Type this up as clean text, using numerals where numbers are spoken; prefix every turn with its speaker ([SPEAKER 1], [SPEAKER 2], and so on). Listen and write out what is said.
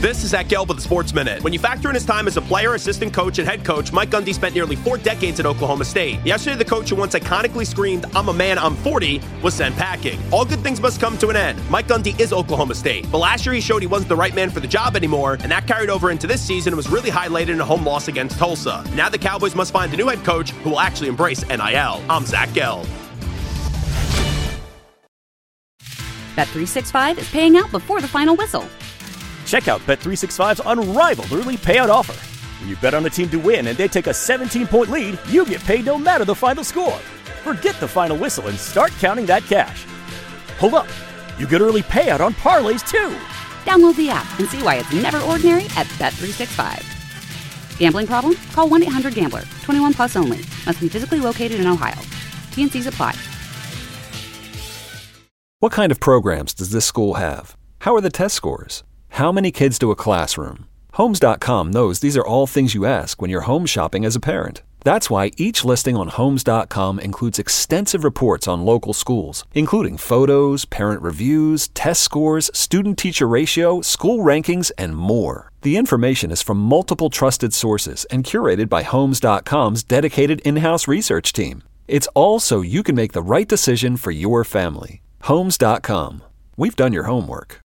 [SPEAKER 1] This is Zach Gelb with the Sports Minute. When you factor in his time as a player, assistant coach, and head coach, Mike Gundy spent nearly 4 decades at Oklahoma State. Yesterday, the coach who once iconically screamed, "I'm a man, I'm 40," was sent packing. All good things must come to an end. Mike Gundy is Oklahoma State. But last year, he showed he wasn't the right man for the job anymore, and that carried over into this season and was really highlighted in a home loss against Tulsa. Now the Cowboys must find a new head coach who will actually embrace NIL. I'm Zach Gelb.
[SPEAKER 2] Bet365 is paying out before the final whistle.
[SPEAKER 3] Check out Bet365's unrivaled early payout offer. When you bet on a team to win and they take a 17-point lead, you get paid no matter the final score. Forget the final whistle and start counting that cash. Hold up. You get early payout on parlays, too.
[SPEAKER 2] Download the app and see why it's never ordinary at Bet365. Gambling problem? Call 1-800-GAMBLER. 21 plus only. Must be physically located in Ohio. T&Cs apply.
[SPEAKER 4] What kind of programs does this school have? How are the test scores? How many kids to a classroom? Homes.com knows these are all things you ask when you're home shopping as a parent. That's why each listing on Homes.com includes extensive reports on local schools, including photos, parent reviews, test scores, student-teacher ratio, school rankings, and more. The information is from multiple trusted sources and curated by Homes.com's dedicated in-house research team. It's all so you can make the right decision for your family. Homes.com. We've done your homework.